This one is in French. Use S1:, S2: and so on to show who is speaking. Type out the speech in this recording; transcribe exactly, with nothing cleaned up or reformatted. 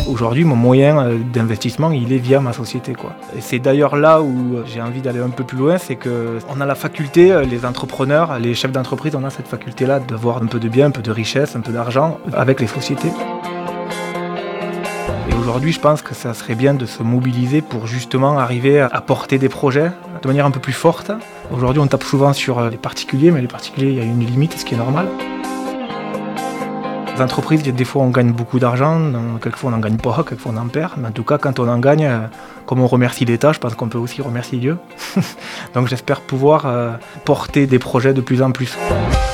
S1: Aujourd'hui, mon moyen d'investissement, il est via ma société, quoi. Et c'est d'ailleurs là où j'ai envie d'aller un peu plus loin, c'est qu'on a la faculté, les entrepreneurs, les chefs d'entreprise, on a cette faculté-là d'avoir un peu de biens, un peu de richesse, un peu d'argent avec les sociétés. Et aujourd'hui, je pense que ça serait bien de se mobiliser pour justement arriver à porter des projets de manière un peu plus forte. Aujourd'hui, on tape souvent sur les particuliers, mais les particuliers, il y a une limite, ce qui est normal. Les entreprises, des fois, on gagne beaucoup d'argent, quelquefois on n'en gagne pas, quelquefois on en perd. Mais en tout cas, quand on en gagne, comme on remercie l'État, je pense qu'on peut aussi remercier Dieu. Donc j'espère pouvoir porter des projets de plus en plus.